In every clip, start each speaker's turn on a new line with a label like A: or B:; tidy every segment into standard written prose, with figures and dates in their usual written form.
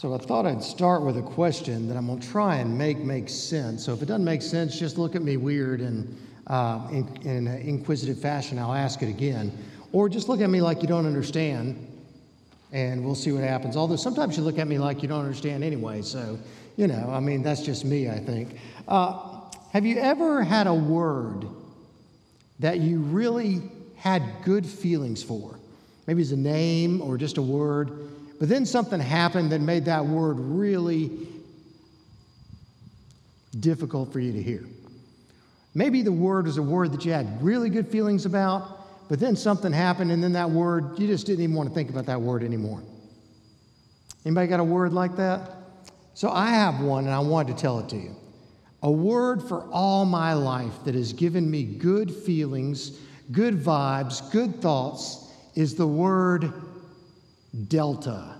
A: So I thought I'd start with a question that I'm going to try and make sense. So if it doesn't make sense, just look at me weird and in an inquisitive fashion, I'll ask it again. Or just look at me like you don't understand, and we'll see what happens. Although sometimes you look at me like you don't understand anyway, so, that's just me, I think. Have you ever had a word that you really had good feelings for? Maybe it's a name or just a word, but then something happened that made that word really difficult for you to hear. Maybe the word was a word that you had really good feelings about, but then something happened and then that word, you just didn't even want to think about that word anymore. Anybody got a word like that? So I have one and I wanted to tell it to you. A word for all my life that has given me good feelings, good vibes, good thoughts is the word Delta.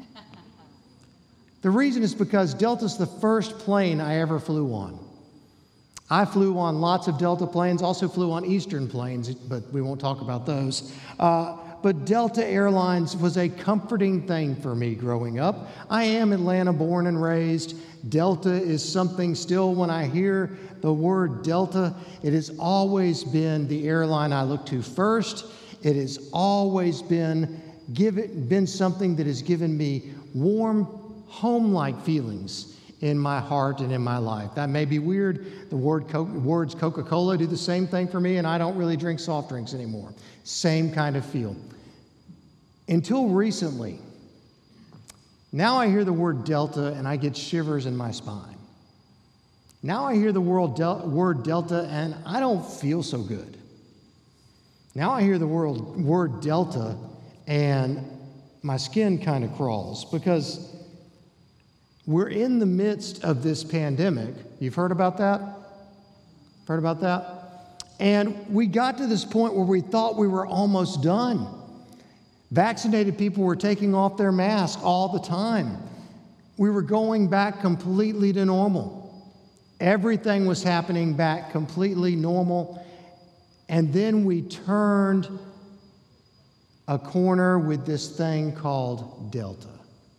A: The reason is because Delta's the first plane I ever flew on. I flew on lots of Delta planes, also flew on Eastern planes, but we won't talk about those. But Delta Airlines was a comforting thing for me growing up. I am Atlanta born and raised. Delta is something still, when I hear the word Delta, it has always been the airline I look to first. It has always been something that has given me warm, home-like feelings in my heart and in my life. That may be weird. The words Coca-Cola do the same thing for me, and I don't really drink soft drinks anymore. Same kind of feel. Until recently, now I hear the word Delta and I get shivers in my spine. Now I hear the word Delta and I don't feel so good. Now I hear the word Delta and my skin kind of crawls because we're in the midst of this pandemic. You've heard about that? Heard about that? And we got to this point where we thought we were almost done. Vaccinated people were taking off their masks all the time. We were going back completely to normal. Everything was happening back completely normal. And then we turned a corner with this thing called Delta.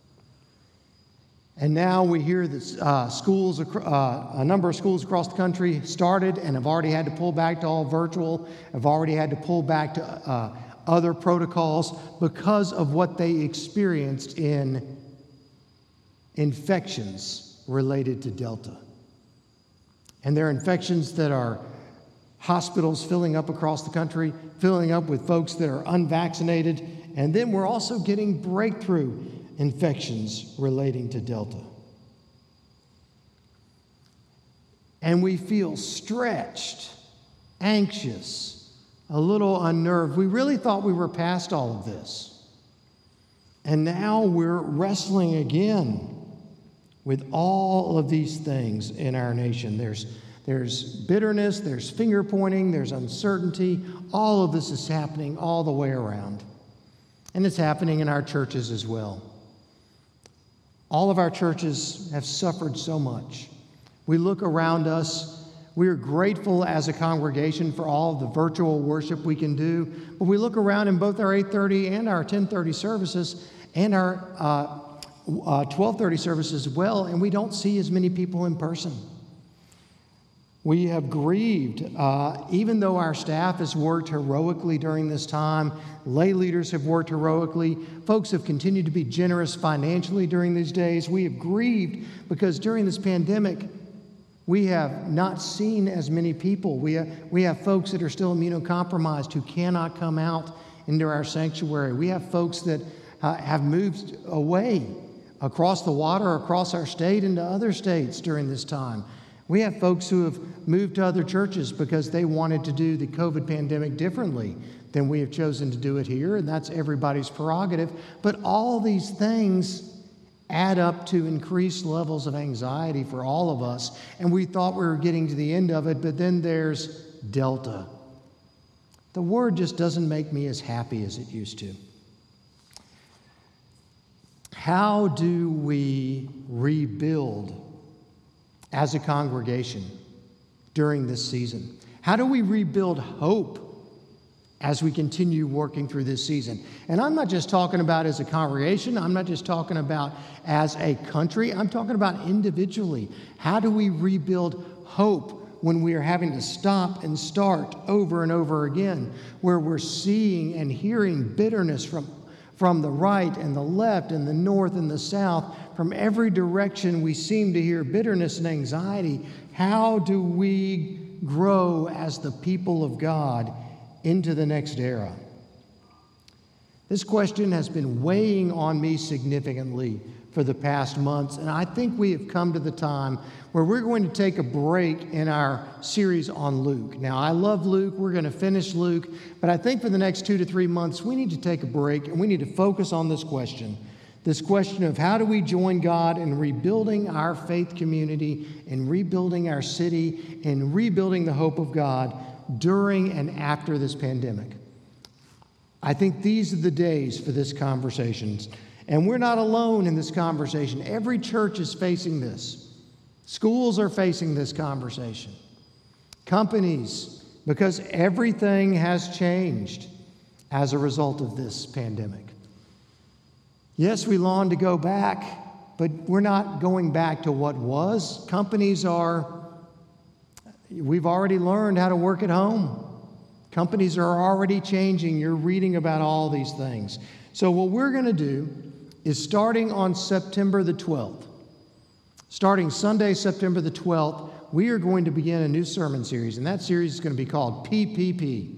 A: And now we hear that a number of schools across the country started and have already had to pull back to all virtual, have already had to pull back to other protocols because of what they experienced in infections related to Delta. And there are infections that are hospitals filling up across the country, filling up with folks that are unvaccinated, and then we're also getting breakthrough infections relating to Delta. And we feel stretched, anxious, a little unnerved. We really thought we were past all of this. And now we're wrestling again with all of these things in our nation. There's bitterness, there's finger pointing, there's uncertainty. All of this is happening all the way around. And it's happening in our churches as well. All of our churches have suffered so much. We look around us. We are grateful as a congregation for all of the virtual worship we can do. But we look around in both our 8:30 and our 10:30 services and our 12:30 services as well, and we don't see as many people in person. We have grieved, even though our staff has worked heroically during this time, lay leaders have worked heroically, folks have continued to be generous financially during these days. We have grieved because during this pandemic, we have not seen as many people. We have folks that are still immunocompromised who cannot come out into our sanctuary. We have folks that have moved away across the water, across our state, into other states during this time. We have folks who have moved to other churches because they wanted to do the COVID pandemic differently than we have chosen to do it here, and that's everybody's prerogative. But all these things add up to increased levels of anxiety for all of us, and we thought we were getting to the end of it, but then there's Delta. The word just doesn't make me as happy as it used to. How do we rebuild as a congregation during this season? How do we rebuild hope as we continue working through this season. And I'm not just talking about as a congregation. I'm not just talking about as a country. I'm talking about individually. How do we rebuild hope when we are having to stop and start over and over again, where we're seeing and hearing bitterness from the right and the left and the north and the south? From every direction we seem to hear bitterness and anxiety. How do we grow as the people of God into the next era? This question has been weighing on me significantly for the past months, and I think we have come to the time where we're going to take a break in our series on Luke. Now, I love Luke. We're going to finish Luke, but I think for the next 2 to 3 months, we need to take a break, and we need to focus on this question of how do we join God in rebuilding our faith community, in rebuilding our city, in rebuilding the hope of God during and after this pandemic. I think these are the days for this conversation. And we're not alone in this conversation. Every church is facing this. Schools are facing this conversation. Companies, because everything has changed as a result of this pandemic. Yes, we long to go back, but we're not going back to what was. We've already learned how to work at home. Companies are already changing. You're reading about all these things. So what we're going to do is starting on September the 12th, starting Sunday, September the 12th, we are going to begin a new sermon series, and that series is going to be called PPP.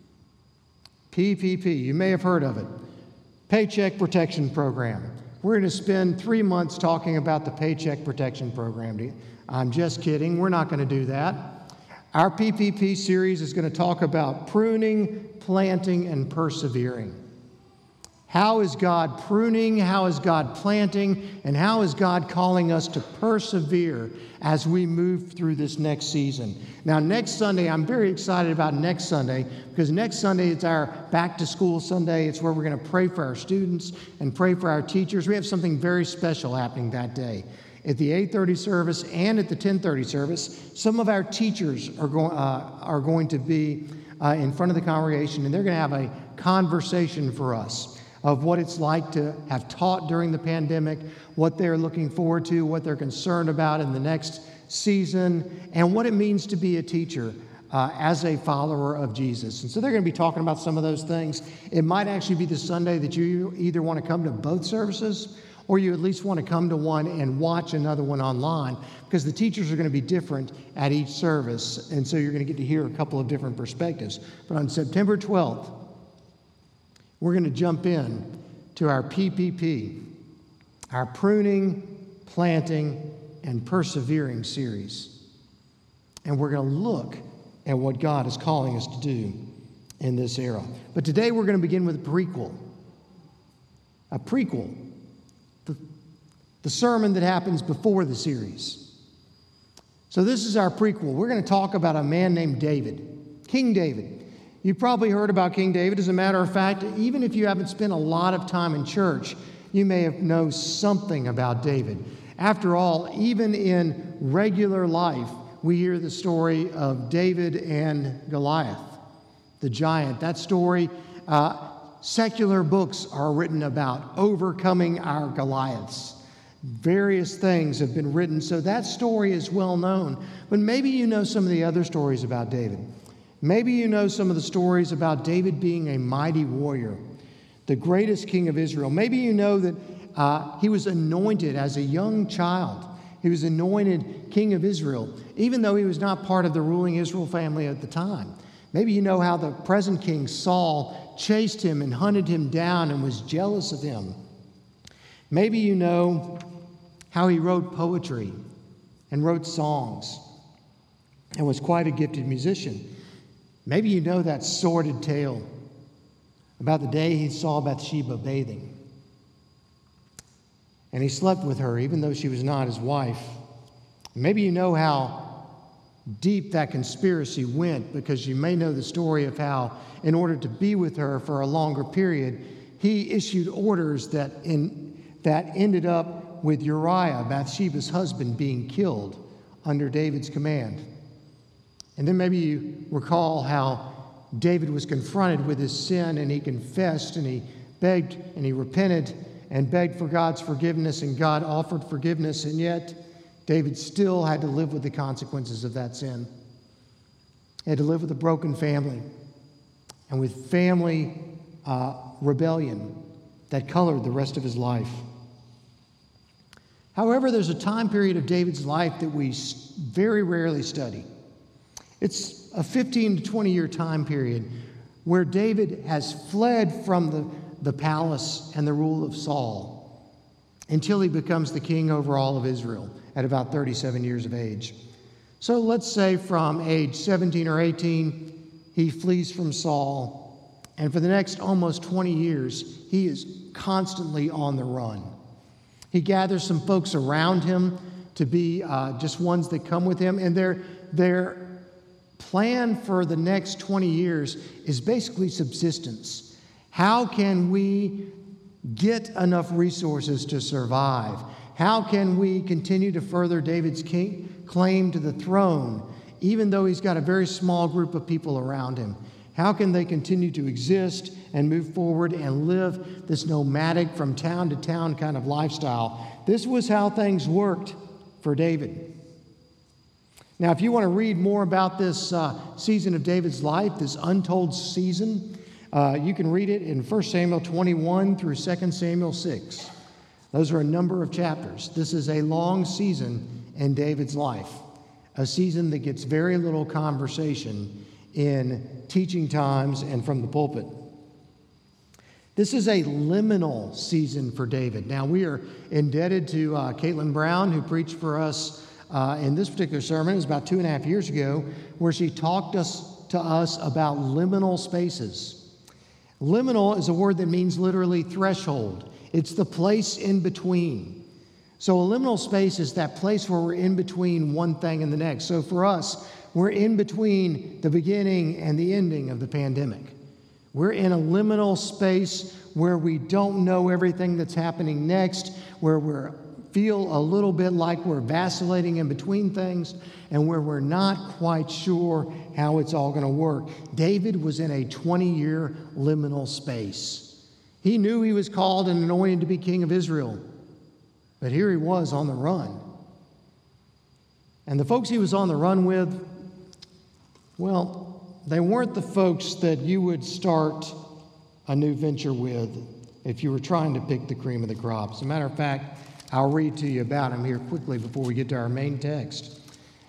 A: PPP, you may have heard of it. Paycheck Protection Program. We're going to spend 3 months talking about the Paycheck Protection Program. I'm just kidding. We're not going to do that. Our PPP series is going to talk about pruning, planting, and persevering. How is God pruning? How is God planting? And how is God calling us to persevere as we move through this next season? Now, next Sunday, I'm very excited about next Sunday because next Sunday it's our back to school Sunday. It's where we're going to pray for our students and pray for our teachers. We have something very special happening that day. At the 8:30 service and at the 10:30 service, some of our teachers are going to be in front of the congregation, and they're going to have a conversation for us of what it's like to have taught during the pandemic, what they're looking forward to, what they're concerned about in the next season, and what it means to be a teacher as a follower of Jesus. And so they're going to be talking about some of those things. It might actually be the Sunday that you either want to come to both services or you at least want to come to one and watch another one online, because the teachers are going to be different at each service, and so you're going to get to hear a couple of different perspectives. But on September 12th, we're going to jump in to our PPP, our Pruning, Planting, and Persevering series. And we're going to look at what God is calling us to do in this era. But today we're going to begin with a prequel. A prequel. The sermon that happens before the series. So this is our prequel. We're going to talk about a man named David, King David. You've probably heard about King David. As a matter of fact, even if you haven't spent a lot of time in church, you may have known something about David. After all, even in regular life, we hear the story of David and Goliath, the giant. That story, secular books are written about overcoming our Goliaths. Various things have been written, so that story is well known. But maybe you know some of the other stories about David. Maybe you know some of the stories about David being a mighty warrior, the greatest king of Israel. Maybe you know that he was anointed as a young child. He was anointed king of Israel, even though he was not part of the ruling Israel family at the time. Maybe you know how the present king Saul chased him and hunted him down and was jealous of him. Maybe you know how he wrote poetry and wrote songs and was quite a gifted musician. Maybe you know that sordid tale about the day he saw Bathsheba bathing. And he slept with her even though she was not his wife. Maybe you know how deep that conspiracy went, because you may know the story of how, in order to be with her for a longer period, he issued orders that ended up with Uriah, Bathsheba's husband, being killed under David's command. And then maybe you recall how David was confronted with his sin, and he confessed, and he begged, and he repented and begged for God's forgiveness, and God offered forgiveness, and yet David still had to live with the consequences of that sin. He had to live with a broken family and with family rebellion that colored the rest of his life. However, there's a time period of David's life that we very rarely study. It's a 15 to 20-year time period where David has fled from the palace and the rule of Saul until he becomes the king over all of Israel at about 37 years of age. So let's say from age 17 or 18, he flees from Saul, and for the next almost 20 years, he is constantly on the run. He gathers some folks around him to be just ones that come with him, and their plan for the next 20 years is basically subsistence. How can we get enough resources to survive? How can we continue to further David's claim to the throne, even though he's got a very small group of people around him? How can they continue to exist and move forward and live this nomadic from town to town kind of lifestyle? This was how things worked for David. Now, if you want to read more about this season of David's life, this untold season, you can read it in 1 Samuel 21 through 2 Samuel 6. Those are a number of chapters. This is a long season in David's life, a season that gets very little conversation in teaching times and from the pulpit. This is a liminal season for David. Now, we are indebted to Caitlin Brown, who preached for us in this particular sermon. It was about 2.5 years ago, where she talked to us about liminal spaces. Liminal is a word that means literally threshold. It's the place in between. So a liminal space is that place where we're in between one thing and the next. So for us, we're in between the beginning and the ending of the pandemic. We're in a liminal space where we don't know everything that's happening next, where we feel a little bit like we're vacillating in between things, and where we're not quite sure how it's all going to work. David was in a 20-year liminal space. He knew he was called and anointed to be king of Israel, but here he was on the run. And the folks he was on the run with, well, they weren't the folks that you would start a new venture with if you were trying to pick the cream of the crop. As a matter of fact, I'll read to you about him here quickly before we get to our main text.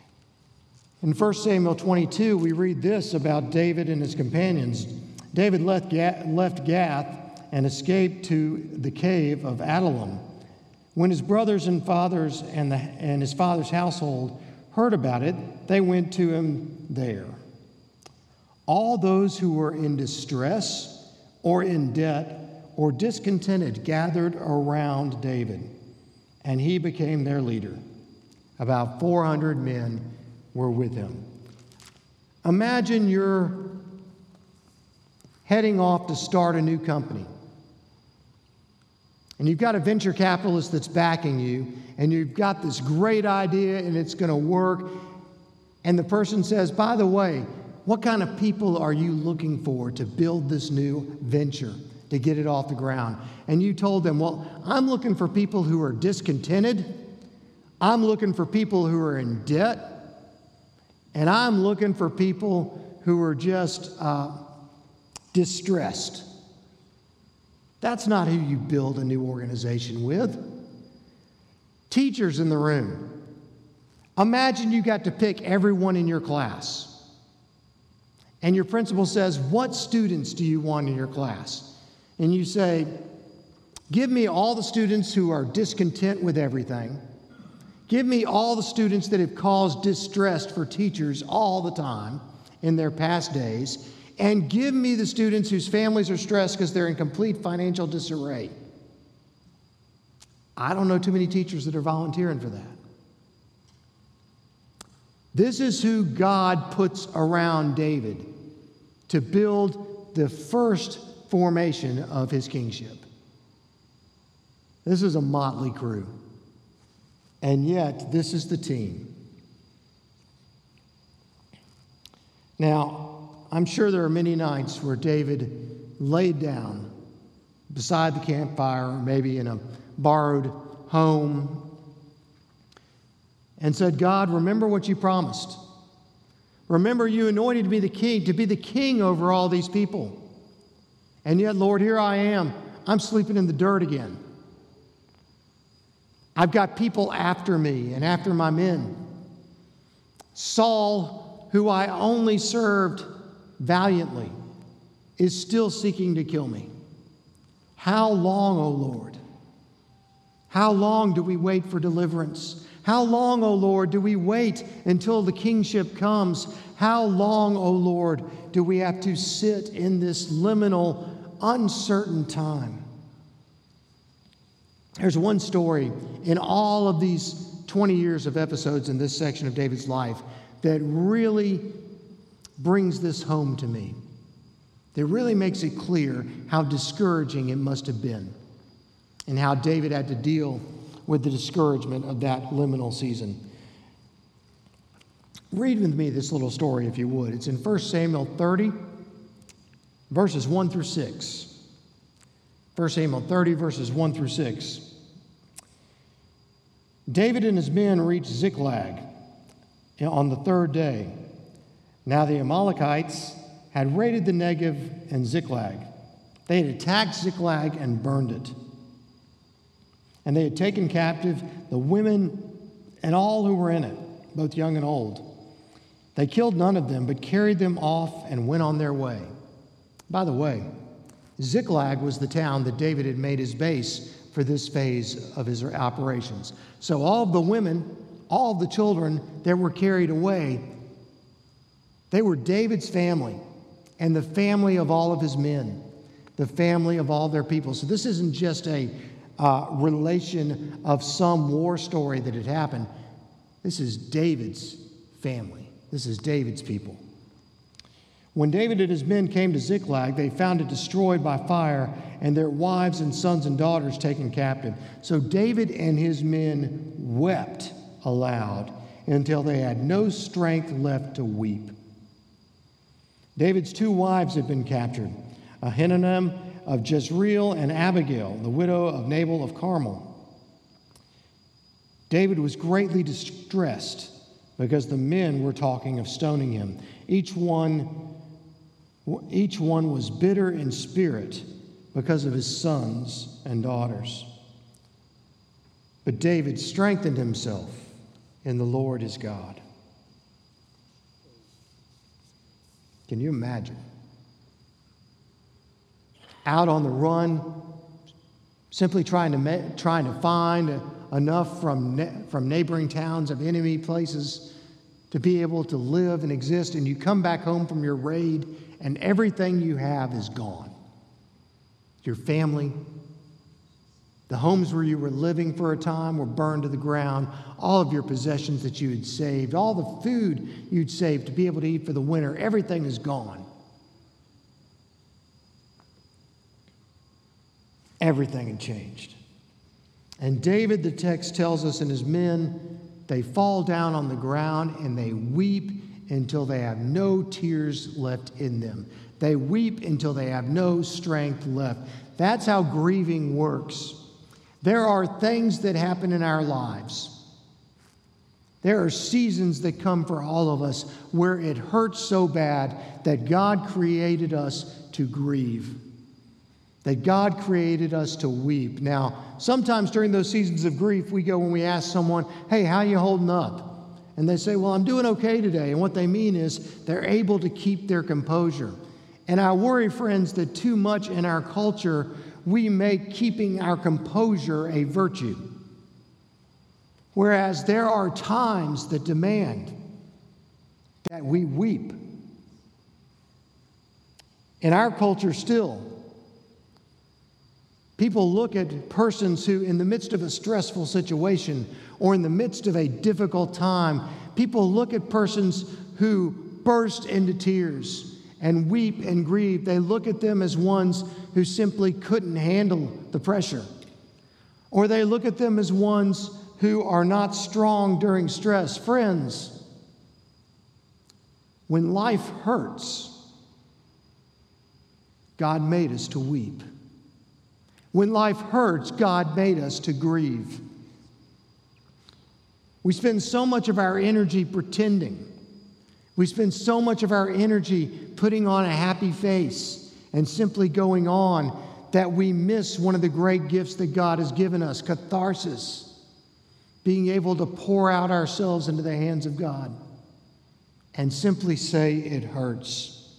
A: In 1 Samuel 22, we read this about David and his companions. David left Gath and escaped to the cave of Adullam. When his brothers and fathers and his father's household heard about it, they went to him there. All those who were in distress or in debt or discontented gathered around David, and he became their leader. About 400 men were with him. Imagine you're heading off to start a new company. And you've got a venture capitalist that's backing you, and you've got this great idea and it's going to work. And the person says, by the way, what kind of people are you looking for to build this new venture, to get it off the ground? And you told them, well, I'm looking for people who are discontented. I'm looking for people who are in debt. And I'm looking for people who are just distressed. That's not who you build a new organization with. Teachers in the room. Imagine you got to pick everyone in your class. And your principal says, what students do you want in your class? And you say, give me all the students who are discontent with everything. Give me all the students that have caused distress for teachers all the time in their past days. And give me the students whose families are stressed because they're in complete financial disarray. I don't know too many teachers that are volunteering for that. This is who God puts around David to build the first formation of his kingship. This is a motley crew. And yet, this is the team. Now, I'm sure there are many nights where David laid down beside the campfire, or maybe in a borrowed home, and said, God, remember what you promised. Remember you anointed me to be the king over all these people. And yet, Lord, here I am. I'm sleeping in the dirt again. I've got people after me and after my men. Saul, who I only served valiantly, is still seeking to kill me. How long, O Lord? How long do we wait for deliverance? How long, O Lord, do we wait until the kingship comes? How long, O Lord, do we have to sit in this liminal, uncertain time? There's one story in all of these 20 years of episodes in this section of David's life that really brings this home to me. That really makes it clear how discouraging it must have been and how David had to deal with the discouragement of that liminal season. Read with me this little story, if you would. It's in 1 Samuel 30, verses 1 through 6. 1 Samuel 30, verses 1 through 6. David and his men reached Ziklag on the third day. Now the Amalekites had raided the Negev and Ziklag. They had attacked Ziklag and burned it. And they had taken captive the women and all who were in it, both young and old. They killed none of them, but carried them off and went on their way. By the way, Ziklag was the town that David had made his base for this phase of his operations. So all of the women, all of the children that were carried away, they were David's family and the family of all of his men, the family of all their people. So this isn't just a relation of some war story that had happened. This is David's family. This is David's people. When David and his men came to Ziklag, they found it destroyed by fire and their wives and sons and daughters taken captive. So David and his men wept aloud until they had no strength left to weep. David's two wives had been captured, Ahinoam of Jezreel and Abigail, the widow of Nabal of Carmel. David was greatly distressed because the men were talking of stoning him. Each one was bitter in spirit because of his sons and daughters. But David strengthened himself in the Lord his God. Can you imagine? Out on the run, simply trying to find enough from neighboring towns of enemy places to be able to live and exist, and you come back home from your raid and everything you have is gone. Your family, the homes where you were living for a time were burned to the ground. All of your possessions that you had saved, all the food you'd saved to be able to eat for the winter, everything is gone. Everything had changed. And David, the text tells us, and his men, they fall down on the ground and they weep until they have no tears left in them. They weep until they have no strength left. That's how grieving works. There are things that happen in our lives. There are seasons that come for all of us where it hurts so bad that God created us to grieve, that God created us to weep. Now, sometimes during those seasons of grief, we go when we ask someone, hey, how you holding up? And they say, well, I'm doing okay today. And what they mean is they're able to keep their composure. And I worry, friends, that too much in our culture, we make keeping our composure a virtue. Whereas there are times that demand that we weep. In our culture still, people look at persons who, in the midst of a stressful situation or in the midst of a difficult time, people look at persons who burst into tears and weep and grieve. They look at them as ones who simply couldn't handle the pressure. Or they look at them as ones who are not strong during stress. Friends, when life hurts, God made us to weep. When life hurts, God made us to grieve. We spend so much of our energy pretending. We spend so much of our energy putting on a happy face and simply going on that we miss one of the great gifts that God has given us, catharsis, being able to pour out ourselves into the hands of God and simply say it hurts.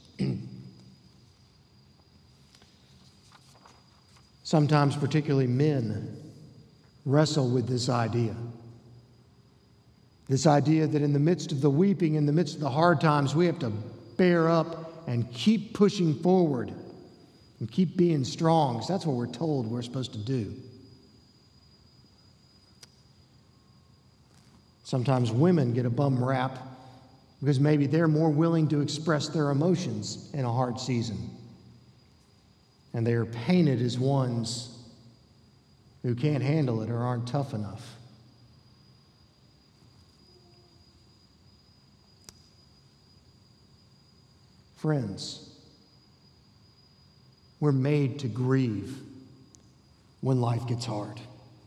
A: Sometimes, particularly men, wrestle with this idea. This idea that in the midst of the weeping, in the midst of the hard times, we have to bear up and keep pushing forward and keep being strong, because that's what we're told we're supposed to do. Sometimes women get a bum rap because maybe they're more willing to express their emotions in a hard season. And they are painted as ones who can't handle it or aren't tough enough. Friends, we're made to grieve when life gets hard.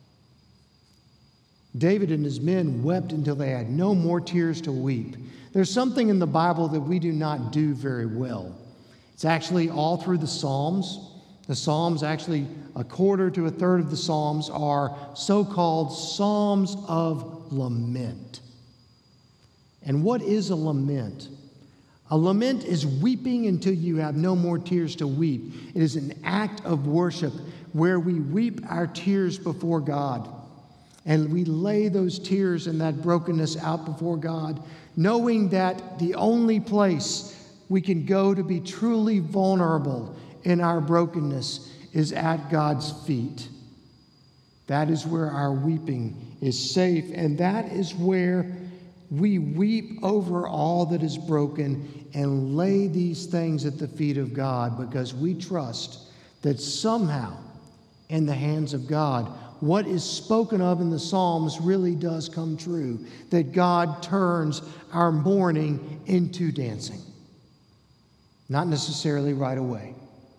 A: David and his men wept until they had no more tears to weep. There's something in the Bible that we do not do very well. It's actually all through the Psalms. The Psalms, actually a quarter to a third of the Psalms, are so-called Psalms of lament. And what is a lament? A lament is weeping until you have no more tears to weep. It is an act of worship where we weep our tears before God. And we lay those tears and that brokenness out before God, knowing that the only place we can go to be truly vulnerable in our brokenness is at God's feet. That is where our weeping is safe, and that is where we weep over all that is broken and lay these things at the feet of God, because we trust that somehow in the hands of God, what is spoken of in the Psalms really does come true, that God turns our mourning into dancing. Not necessarily right away.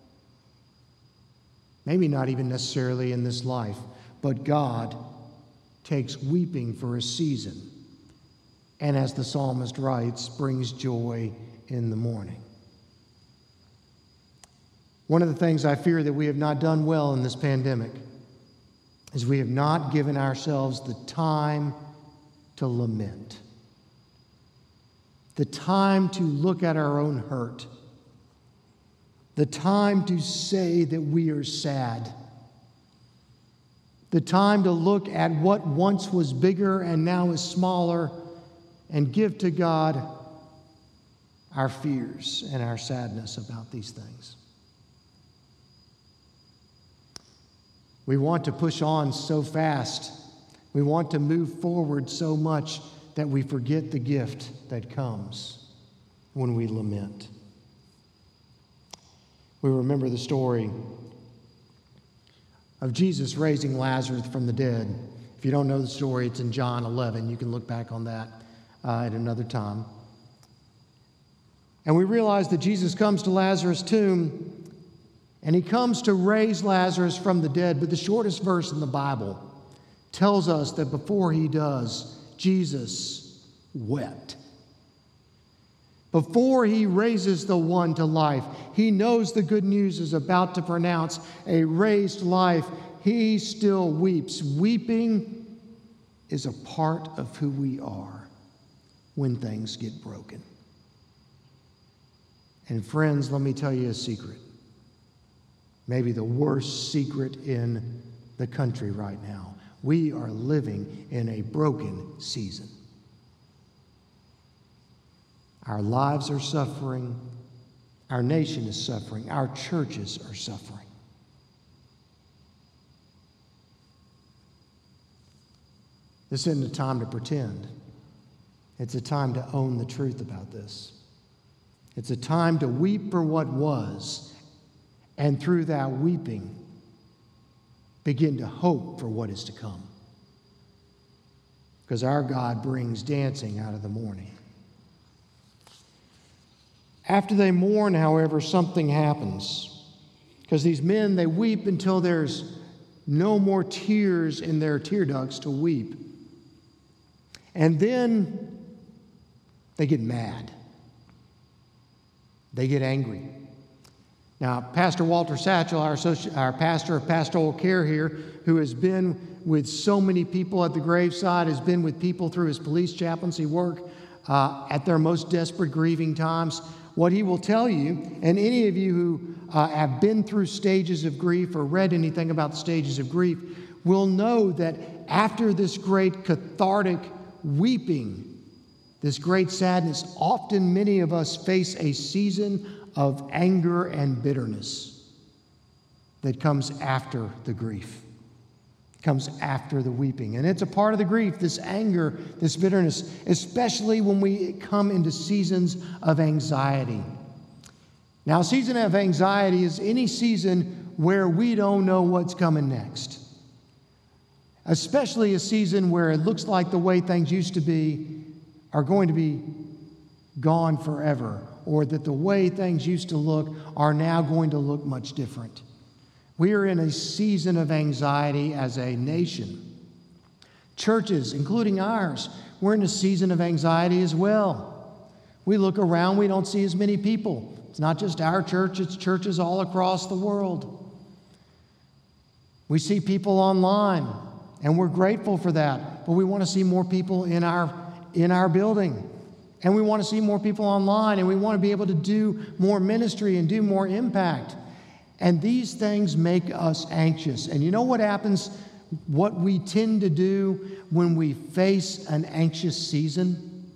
A: Maybe not even necessarily in this life, but God takes weeping for a season, and as the psalmist writes, brings joy in the morning. One of the things I fear that we have not done well in this pandemic is we have not given ourselves the time to lament, the time to look at our own hurt, the time to say that we are sad, the time to look at what once was bigger and now is smaller and give to God our fears and our sadness about these things. We want to push on so fast. We want to move forward so much that we forget the gift that comes when we lament. We remember the story of Jesus raising Lazarus from the dead. If you don't know the story, it's in John 11. You can look back on that at another time. And we realize that Jesus comes to Lazarus' tomb, and he comes to raise Lazarus from the dead. But the shortest verse in the Bible tells us that before he does, Jesus wept. Before he raises the one to life, he knows the good news is about to pronounce a raised life. He still weeps. Weeping is a part of who we are when things get broken. And friends, let me tell you a secret. Maybe the worst secret in the country right now. We are living in a broken season. Our lives are suffering. Our nation is suffering. Our churches are suffering. This isn't a time to pretend. It's a time to own the truth about this. It's a time to weep for what was, and through that weeping, begin to hope for what is to come. Because our God brings dancing out of the morning. After they mourn, however, something happens. Because these men, they weep until there's no more tears in their tear ducts to weep. And then they get mad. They get angry. Now, Pastor Walter Satchel, our pastor of pastoral care here, who has been with so many people at the graveside, has been with people through his police chaplaincy work at their most desperate grieving times. What he will tell you, and any of you who have been through stages of grief or read anything about the stages of grief, will know that after this great cathartic weeping, this great sadness, often many of us face a season of anger and bitterness that comes after the grief, comes after the weeping. And it's a part of the grief, this anger, this bitterness, especially when we come into seasons of anxiety. Now, a season of anxiety is any season where we don't know what's coming next, especially a season where it looks like the way things used to be are going to be gone forever, or that the way things used to look are now going to look much different. We are in a season of anxiety as a nation. Churches, including ours, we're in a season of anxiety as well. We look around, we don't see as many people. It's not just our church, it's churches all across the world. We see people online, and we're grateful for that, but we want to see more people in our building. And we want to see more people online, and we want to be able to do more ministry and do more impact. And these things make us anxious. And you know what happens? What we tend to do when we face an anxious season?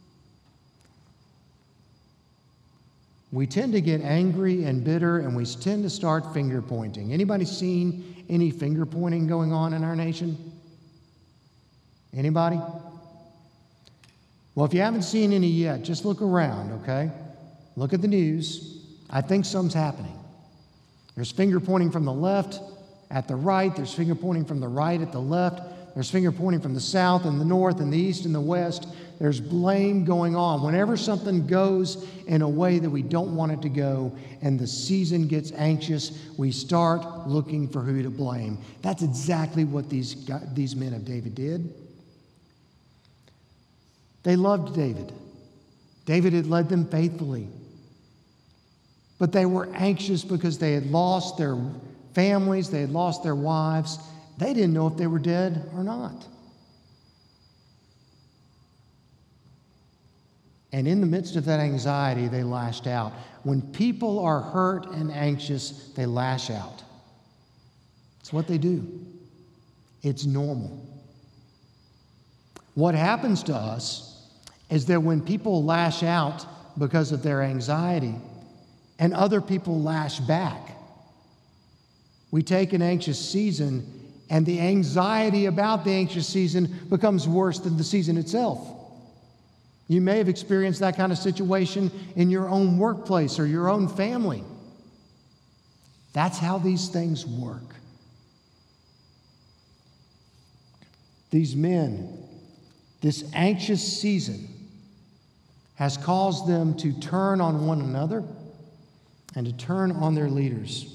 A: We tend to get angry and bitter, and we tend to start finger pointing. Anybody seen any finger pointing going on in our nation? Anybody? Well, if you haven't seen any yet, just look around, okay? Look at the news. I think something's happening. There's finger pointing from the left at the right. There's finger pointing from the right at the left. There's finger pointing from the south and the north and the east and the west. There's blame going on. Whenever something goes in a way that we don't want it to go and the season gets anxious, we start looking for who to blame. That's exactly what these men of David did. They loved David. David had led them faithfully. But they were anxious because they had lost their families, they had lost their wives. They didn't know if they were dead or not. And in the midst of that anxiety, they lashed out. When people are hurt and anxious, they lash out. It's what they do. It's normal. What happens to us is that when people lash out because of their anxiety and other people lash back, we take an anxious season and the anxiety about the anxious season becomes worse than the season itself. You may have experienced that kind of situation in your own workplace or your own family. That's how these things work. These men, this anxious season has caused them to turn on one another and to turn on their leaders.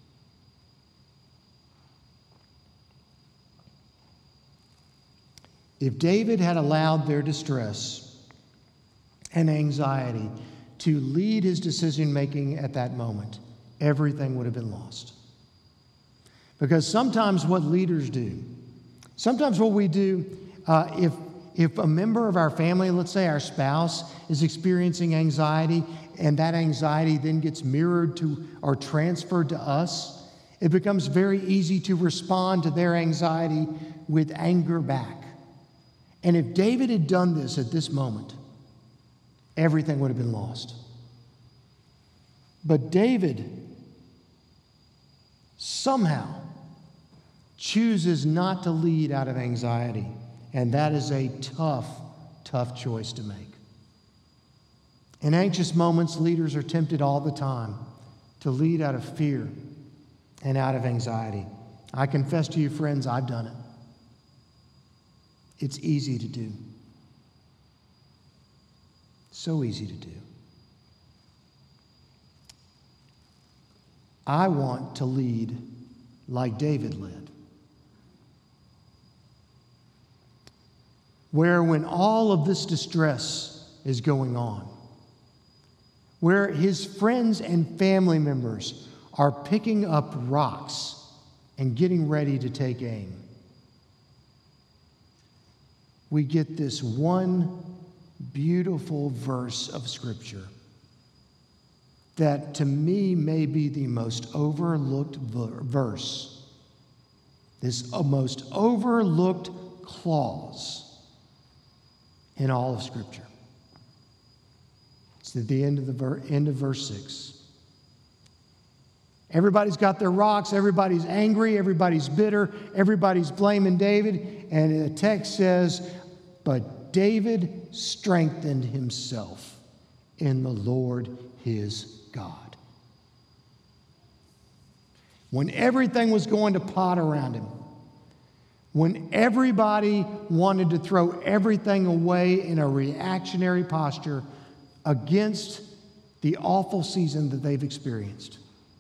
A: If David had allowed their distress and anxiety to lead his decision-making at that moment, everything would have been lost. Because sometimes what leaders do, sometimes what we do, if a member of our family, let's say our spouse, is experiencing anxiety and that anxiety then gets mirrored to or transferred to us, it becomes very easy to respond to their anxiety with anger back. And if David had done this at this moment, everything would have been lost. But David somehow chooses not to lead out of anxiety. And that is a tough, tough choice to make. In anxious moments, leaders are tempted all the time to lead out of fear and out of anxiety. I confess to you, friends, I've done it. It's easy to do. So easy to do. I want to lead like David led. Where when all of this distress is going on, where his friends and family members are picking up rocks and getting ready to take aim, we get this one beautiful verse of Scripture that to me may be the most overlooked verse, this most overlooked clause in all of Scripture. It's at the end of verse 6. Everybody's got their rocks, everybody's angry, everybody's bitter, everybody's blaming David, and the text says, but David strengthened himself in the Lord his God. When everything was going to pot around him, when everybody wanted to throw everything away in a reactionary posture against the awful season that they've experienced,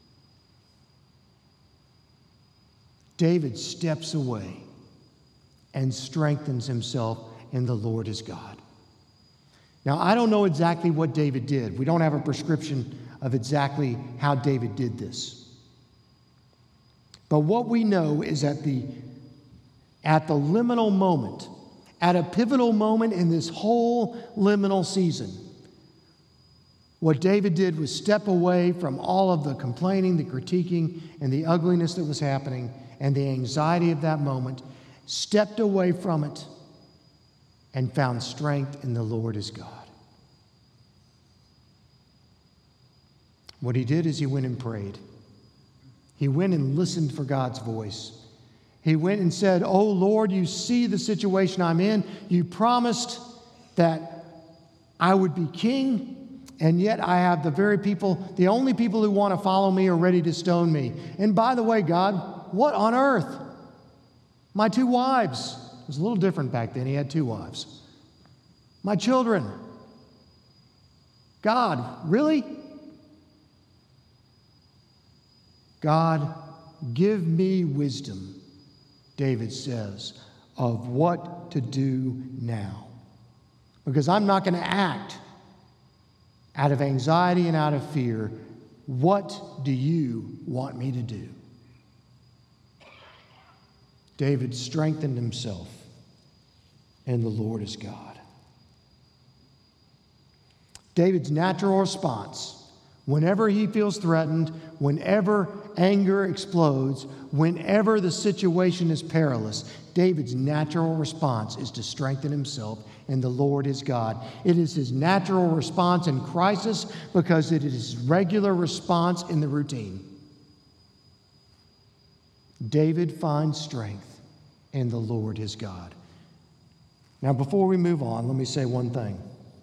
A: David steps away and strengthens himself in the Lord his God. Now, I don't know exactly what David did. We don't have a prescription of exactly how David did this. But what we know is at the liminal moment, at a pivotal moment in this whole liminal season, what David did was step away from all of the complaining, the critiquing, and the ugliness that was happening and the anxiety of that moment, stepped away from it and found strength in the Lord his God. What he did is he went and prayed. He went and listened for God's voice. He went and said, "Oh Lord, you see the situation I'm in. You promised that I would be king, and yet I have the only people who want to follow me are ready to stone me. And by the way, God, what on earth? My 2 wives." It was a little different back then. He had 2 wives. "My children. God, really? God, give me wisdom," David says, "of what to do now. Because I'm not going to act out of anxiety and out of fear. What do you want me to do?" David strengthened himself in the Lord his God. David's natural response, whenever he feels threatened, whenever anger explodes, whenever the situation is perilous, David's natural response is to strengthen himself in the Lord his God. It is his natural response in crisis because it is his regular response in the routine. David finds strength in the Lord his God. Now, before we move on, let me say one thing.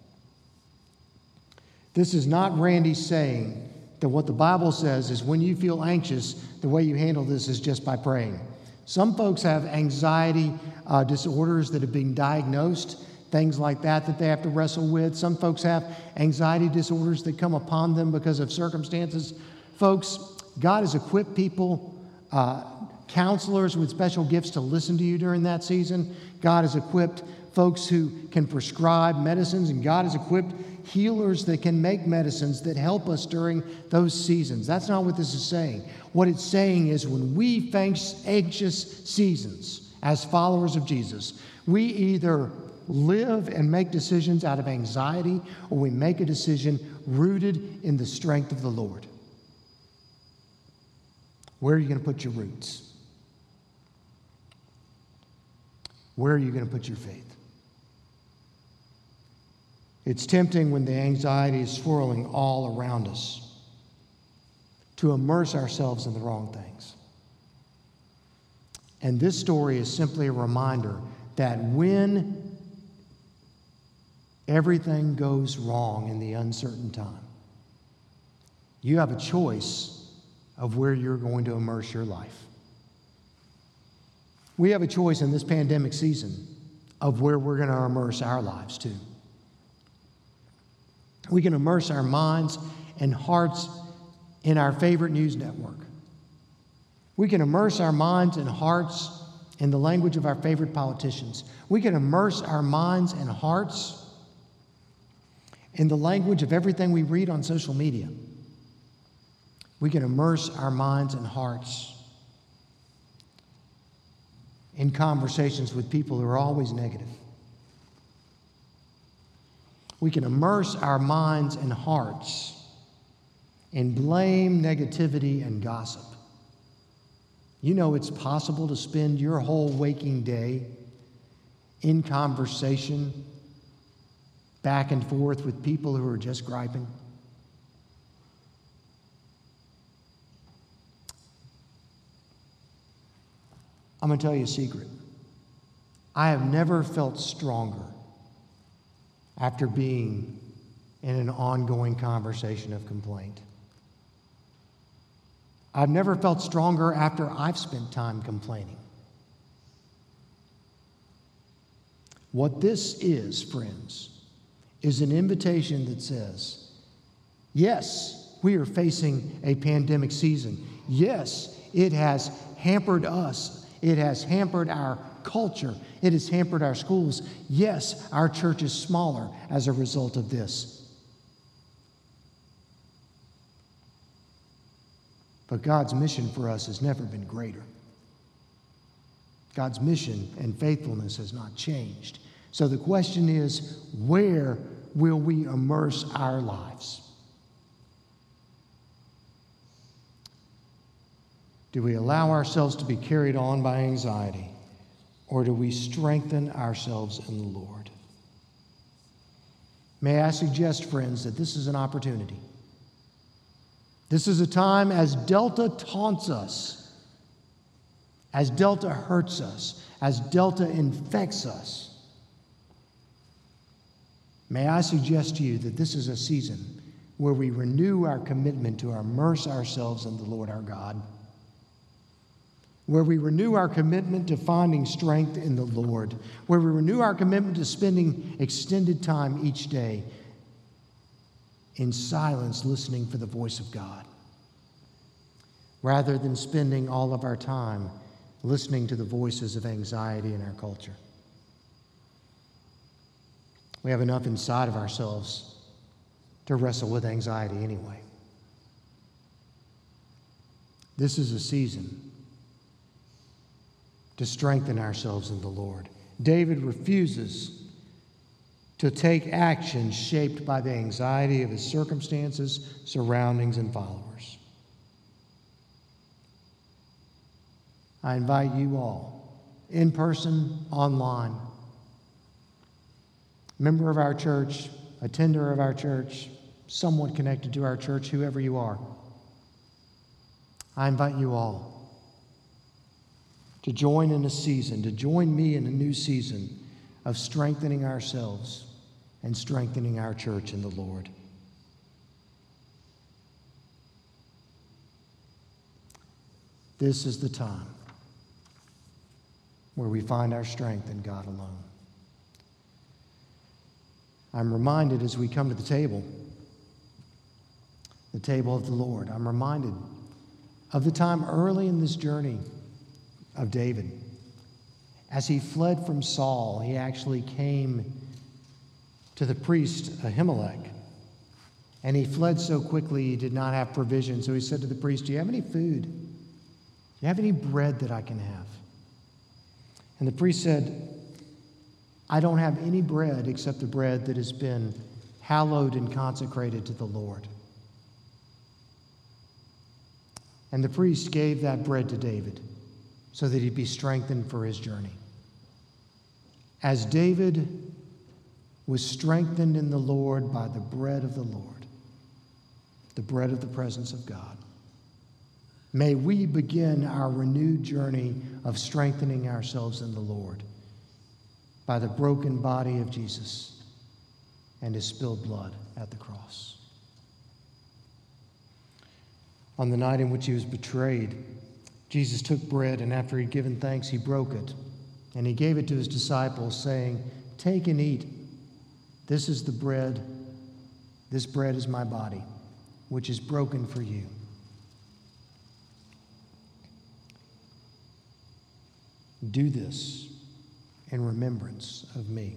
A: This is not Randy saying that what the Bible says is when you feel anxious, the way you handle this is just by praying. Some folks have anxiety disorders that have been diagnosed, things like that they have to wrestle with. Some folks have anxiety disorders that come upon them because of circumstances. Folks, God has equipped people, counselors with special gifts to listen to you during that season. God has equipped folks who can prescribe medicines, and God has equipped healers that can make medicines that help us during those seasons. That's not what this is saying. What it's saying is when we face anxious seasons as followers of Jesus, we either live and make decisions out of anxiety or we make a decision rooted in the strength of the Lord. Where are you going to put your roots? Where are you going to put your faith? It's tempting when the anxiety is swirling all around us to immerse ourselves in the wrong things. And this story is simply a reminder that when everything goes wrong in the uncertain time, you have a choice of where you're going to immerse your life. We have a choice in this pandemic season of where we're going to immerse our lives too. We can immerse our minds and hearts in our favorite news network. We can immerse our minds and hearts in the language of our favorite politicians. We can immerse our minds and hearts in the language of everything we read on social media. We can immerse our minds and hearts in conversations with people who are always negative. We can immerse our minds and hearts in blame, negativity, and gossip. You know it's possible to spend your whole waking day in conversation, back and forth with people who are just griping. I'm going to tell you a secret. I have never felt stronger after being in an ongoing conversation of complaint. I've never felt stronger after I've spent time complaining. What this is, friends, is an invitation that says, yes, we are facing a pandemic season. Yes, it has hampered us. It has hampered our culture. It has hampered our schools. Yes, our church is smaller as a result of this. But God's mission for us has never been greater. God's mission and faithfulness has not changed. So the question is, where will we immerse our lives? Do we allow ourselves to be carried on by anxiety, or do we strengthen ourselves in the Lord? May I suggest, friends, that this is an opportunity. This is a time as Delta taunts us, as Delta hurts us, as Delta infects us. May I suggest to you that this is a season where we renew our commitment to immerse ourselves in the Lord our God, where we renew our commitment to finding strength in the Lord, where we renew our commitment to spending extended time each day in silence listening for the voice of God, rather than spending all of our time listening to the voices of anxiety in our culture. We have enough inside of ourselves to wrestle with anxiety anyway. This is a season to strengthen ourselves in the Lord. David refuses to take action shaped by the anxiety of his circumstances, surroundings, and followers. I invite you all, in person, online, member of our church, attender of our church, somewhat connected to our church, whoever you are, I invite you all to join in a season, to join me in a new season of strengthening ourselves and strengthening our church in the Lord. This is the time where we find our strength in God alone. I'm reminded as we come to the table of the Lord, I'm reminded of the time early in this journey of David. As he fled from Saul, he actually came to the priest Ahimelech, and he fled so quickly he did not have provision. So he said to the priest, "Do you have any food? Do you have any bread that I can have?" And the priest said, "I don't have any bread except the bread that has been hallowed and consecrated to the Lord." And the priest gave that bread to David so that he'd be strengthened for his journey. As David was strengthened in the Lord by the bread of the Lord, the bread of the presence of God, may we begin our renewed journey of strengthening ourselves in the Lord by the broken body of Jesus and his spilled blood at the cross. On the night in which he was betrayed, Jesus took bread, and after he'd given thanks, he broke it, and he gave it to his disciples, saying, "Take and eat. This is the bread. This bread is my body, which is broken for you. Do this in remembrance of me.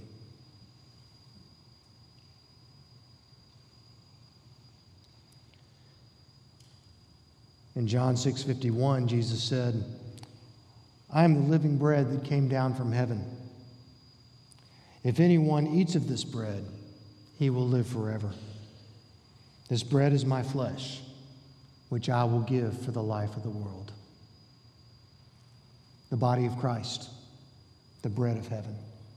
A: In John 6:51, Jesus said, I am the living bread that came down from heaven. If anyone eats of this bread, he will live forever. This bread is my flesh, which I will give for the life of the world. The body of Christ, the bread of heaven.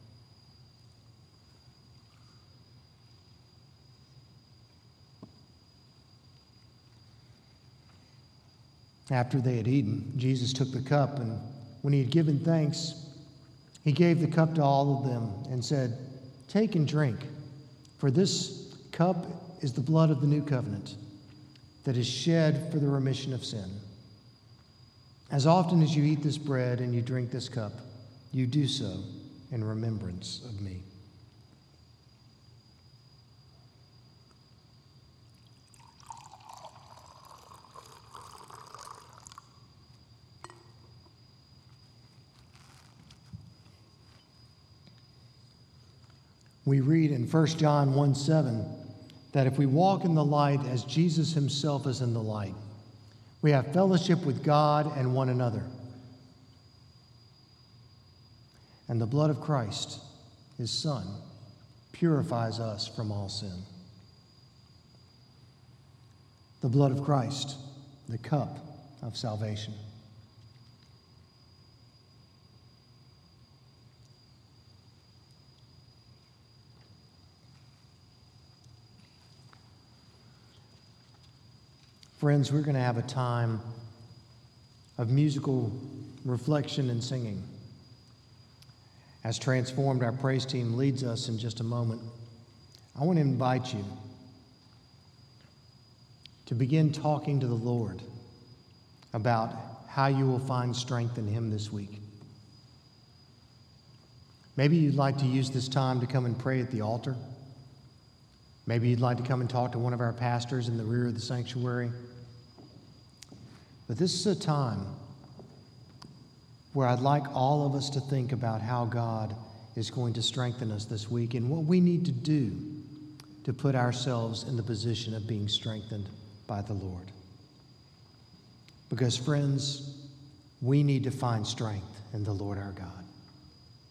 A: After they had eaten, Jesus took the cup, and when he had given thanks, he gave the cup to all of them and said, Take and drink, for this cup is the blood of the new covenant that is shed for the remission of sin. As often as you eat this bread and you drink this cup, you do so in remembrance of me. We read in 1 John 1:7 that if we walk in the light as Jesus himself is in the light, we have fellowship with God and one another. And the blood of Christ, his Son, purifies us from all sin. The blood of Christ, the cup of salvation. Friends, we're going to have a time of musical reflection and singing. As Transformed, our praise team leads us in just a moment, I want to invite you to begin talking to the Lord about how you will find strength in him this week. Maybe you'd like to use this time to come and pray at the altar. Maybe you'd like to come and talk to one of our pastors in the rear of the sanctuary. But this is a time where I'd like all of us to think about how God is going to strengthen us this week and what we need to do to put ourselves in the position of being strengthened by the Lord. Because, friends, we need to find strength in the Lord our God.